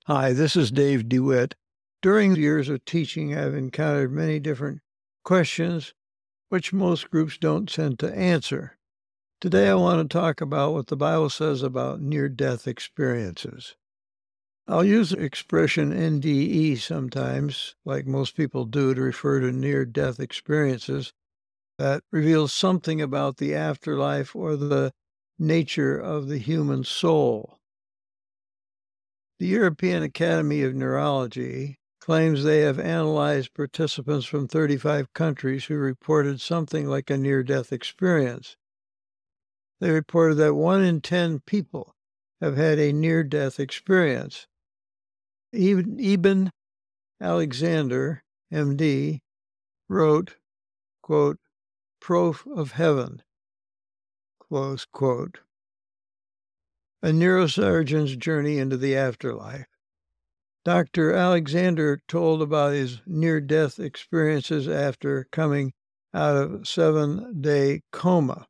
Hi, this is Dave DeWitt. During years of teaching, I've encountered many different questions which most groups don't tend to answer. Today, I want to talk about what the Bible says about near-death experiences. I'll use the expression NDE sometimes, like most people do, to refer to near-death experiences that reveal something about the afterlife or the nature of the human soul. The European Academy of Neurology claims they have analyzed participants from 35 countries who reported something like a near-death experience. They reported that 1 in 10 people have had a near-death experience. Ibn Alexander, MD, wrote, quote, "Proof of Heaven," close quote. A neurosurgeon's journey into the afterlife. Dr. Alexander told about his near-death experiences after coming out of a 7-day coma.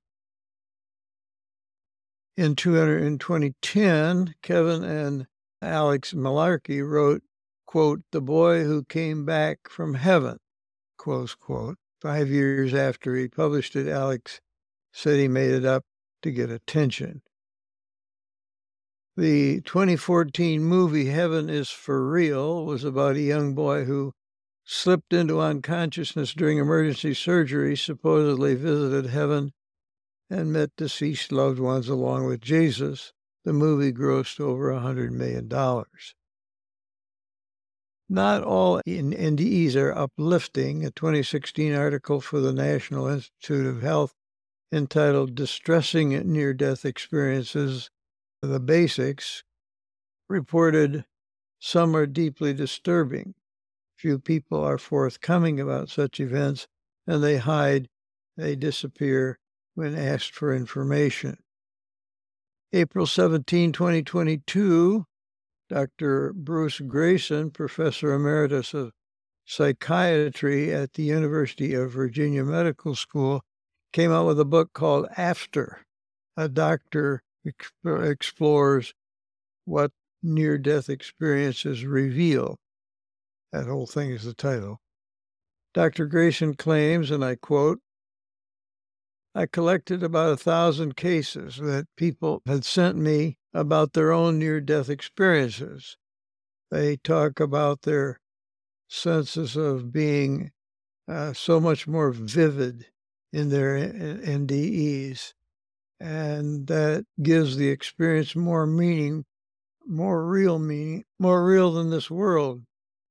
In 2010, Kevin and Alex Malarkey wrote, quote, "The boy who came back from heaven," close quote. 5 years after he published it, Alex said he made it up to get attention. The 2014 movie Heaven is for Real was about a young boy who slipped into unconsciousness during emergency surgery, supposedly visited heaven, and met deceased loved ones along with Jesus. The movie grossed over $100 million. Not all NDEs are uplifting. A 2016 article for the National Institute of Health entitled "Distressing Near-Death Experiences, the Basics," reported some are deeply disturbing. Few people are forthcoming about such events, and they hide, they disappear when asked for information. April 17, 2022, Dr. Bruce Greyson, Professor Emeritus of Psychiatry at the University of Virginia Medical School, came out with a book called After. A doctor explores what near-death experiences reveal. That whole thing is the title. Dr. Greyson claims, and I quote, "I collected about 1,000 cases that people had sent me about their own near-death experiences. They talk about their senses of being so much more vivid in their NDEs, and that gives the experience more meaning, more real than this world.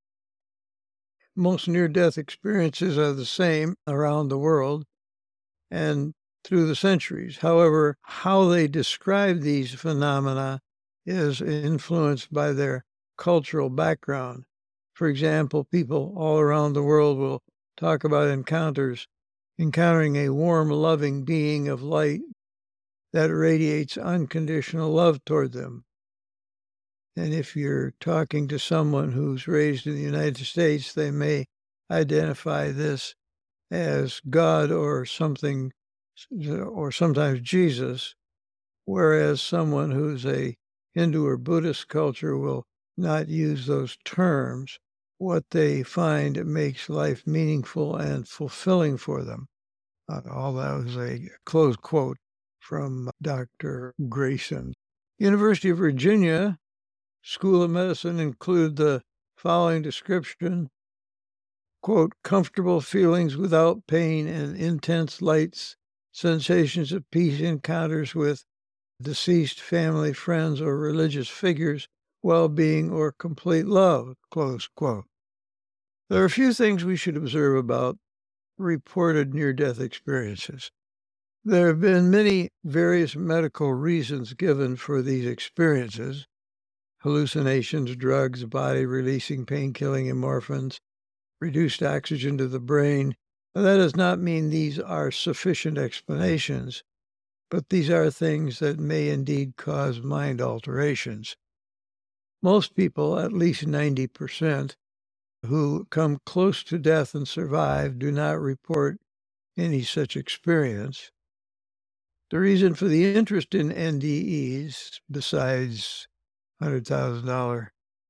Most near-death experiences are the same around the world and through the centuries. However, how they describe these phenomena is influenced by their cultural background. For example, people all around the world will talk about encountering a warm, loving being of light that radiates unconditional love toward them. And if you're talking to someone who's raised in the United States, they may identify this as God or something, or sometimes Jesus, whereas someone who's a Hindu or Buddhist culture will not use those terms. What they find makes life meaningful and fulfilling for them. All that was a close quote from Dr. Greyson. University of Virginia School of Medicine include the following description, quote, "Comfortable feelings without pain and intense light sensations of peace, encounters with deceased family, friends, or religious figures, well-being, or complete love," close quote. There are a few things we should observe about reported near-death experiences. There have been many various medical reasons given for these experiences: hallucinations, drugs, body releasing pain-killing endorphins, reduced oxygen to the brain. Now, that does not mean these are sufficient explanations, but these are things that may indeed cause mind alterations. Most people, at least 90%, who come close to death and survive do not report any such experience. The reason for the interest in NDEs, besides $100,000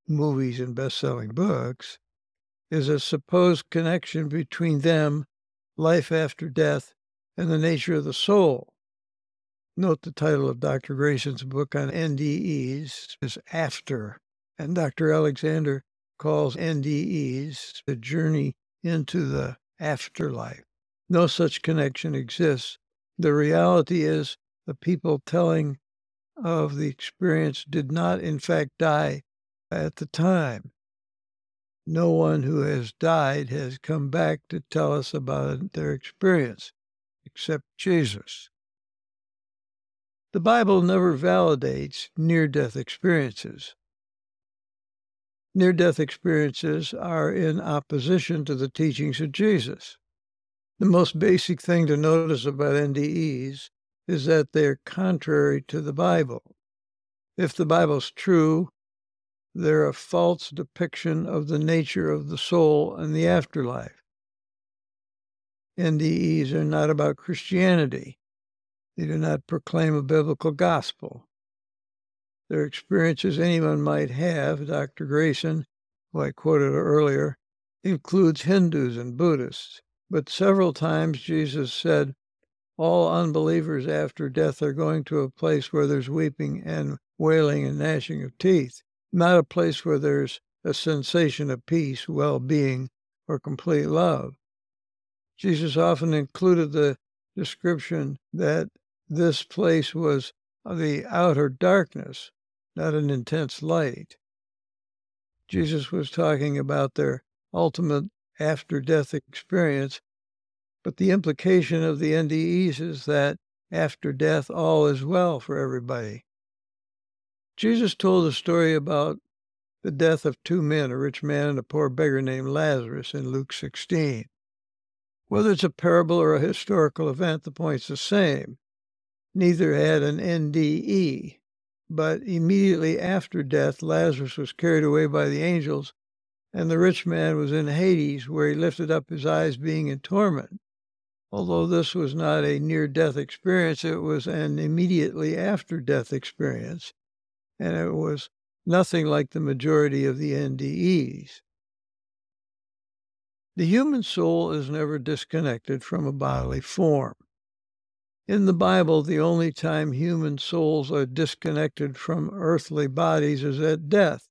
movies and best-selling books, is a supposed connection between them, life after death, and the nature of the soul. Note the title of Dr. Grayson's book on NDEs is After, and Dr. Alexander calls NDEs the journey into the afterlife. No such connection exists. The reality is the people telling of the experience did not, in fact, die at the time. No one who has died has come back to tell us about their experience, except Jesus. The Bible never validates near-death experiences. Near-death experiences are in opposition to the teachings of Jesus. The most basic thing to notice about NDEs is that they're contrary to the Bible. If the Bible's true, they're a false depiction of the nature of the soul and the afterlife. NDEs are not about Christianity. They do not proclaim a biblical gospel. They're experiences anyone might have. Dr. Grayson, who I quoted earlier, includes Hindus and Buddhists. But several times Jesus said, all unbelievers after death are going to a place where there's weeping and wailing and gnashing of teeth, not a place where there's a sensation of peace, well-being, or complete love. Jesus often included the description that this place was the outer darkness, not an intense light. Jesus was talking about their ultimate after-death experience, but the implication of the NDEs is that after death, all is well for everybody. Jesus told a story about the death of two men, a rich man and a poor beggar named Lazarus, in Luke 16. Whether it's a parable or a historical event, the point's the same. Neither had an NDE, but immediately after death, Lazarus was carried away by the angels, and the rich man was in Hades, where he lifted up his eyes, being in torment. Although this was not a near-death experience, it was an immediately after-death experience, and it was nothing like the majority of the NDEs. The human soul is never disconnected from a bodily form. In the Bible, the only time human souls are disconnected from earthly bodies is at death.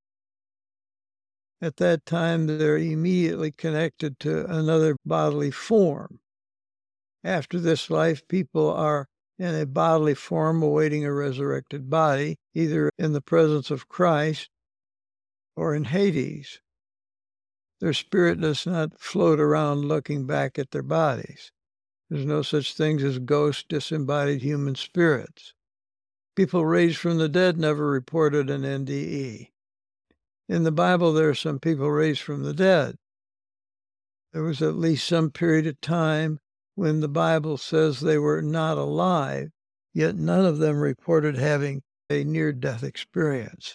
At that time, they're immediately connected to another bodily form. After this life, people are in a bodily form awaiting a resurrected body, either in the presence of Christ or in Hades. Their spirit does not float around looking back at their bodies. There's no such things as ghost, disembodied human spirits. People raised from the dead never reported an NDE. In the Bible, there are some people raised from the dead. There was at least some period of time when the Bible says they were not alive, yet none of them reported having a near-death experience.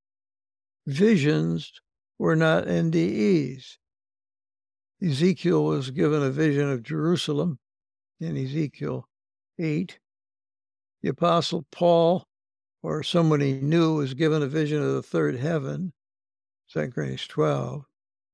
Visions were not NDEs. Ezekiel was given a vision of Jerusalem in Ezekiel 8. The Apostle Paul, or someone he knew, was given a vision of the third heaven, 2 Corinthians 12.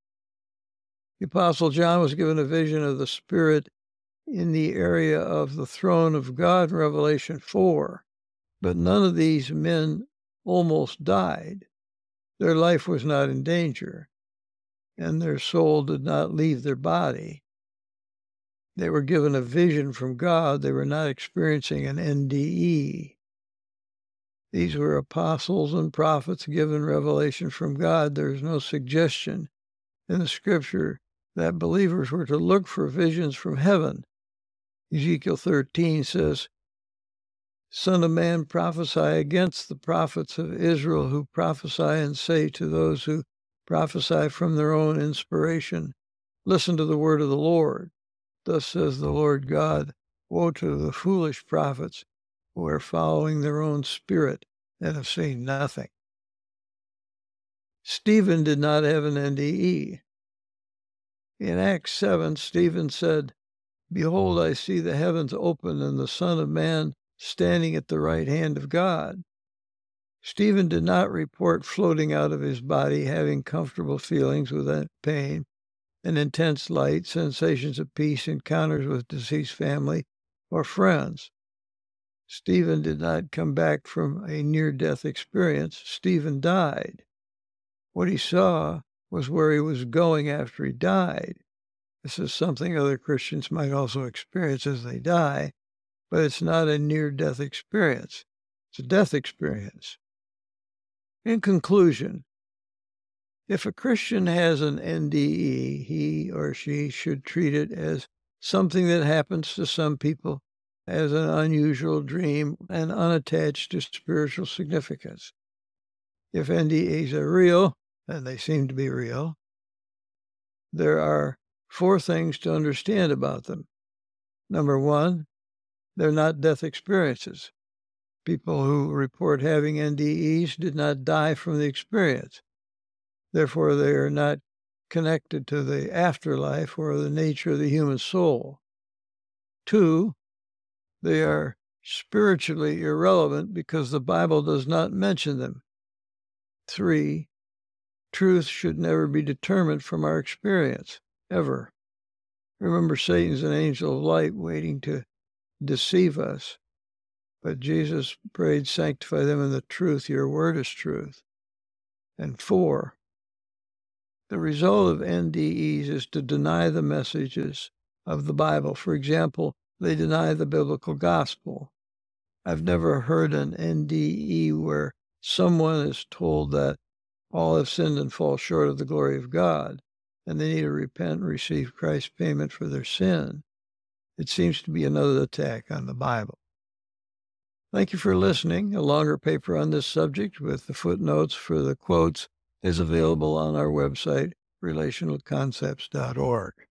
The Apostle John was given a vision of the Spirit in the area of the throne of God, Revelation 4. But none of these men almost died. Their life was not in danger, and their soul did not leave their body. They were given a vision from God. They were not experiencing an NDE. These were apostles and prophets given revelation from God. There is no suggestion in the scripture that believers were to look for visions from heaven. Ezekiel 13 says, Son of man, prophesy against the prophets of Israel who prophesy and say to those who prophesy from their own inspiration, listen to the word of the Lord. Thus says the Lord God, woe to the foolish prophets who are following their own spirit and have seen nothing. Stephen did not have an NDE. In Acts 7, Stephen said, Behold, I see the heavens open and the Son of Man standing at the right hand of God. Stephen did not report floating out of his body, having comfortable feelings without pain, an intense light, sensations of peace, encounters with deceased family or friends. Stephen did not come back from a near-death experience. Stephen died. What he saw was where he was going after he died. This is something other Christians might also experience as they die, but it's not a near-death experience. It's a death experience. In conclusion, if a Christian has an NDE, he or she should treat it as something that happens to some people, as an unusual dream and unattached to spiritual significance. If NDEs are real, and they seem to be real, there are 4 things to understand about them. Number 1, they're not death experiences. People who report having NDEs did not die from the experience. Therefore, they are not connected to the afterlife or the nature of the human soul. 2, they are spiritually irrelevant because the Bible does not mention them. 3, truth should never be determined from our experience, ever. Remember, Satan's an angel of light waiting to deceive us. But Jesus prayed, sanctify them in the truth. Your word is truth. And 4, the result of NDEs is to deny the messages of the Bible. For example, they deny the biblical gospel. I've never heard an NDE where someone is told that all have sinned and fall short of the glory of God, and they need to repent and receive Christ's payment for their sin. It seems to be another attack on the Bible. Thank you for listening. A longer paper on this subject with the footnotes for the quotes is available on our website, relationalconcepts.org.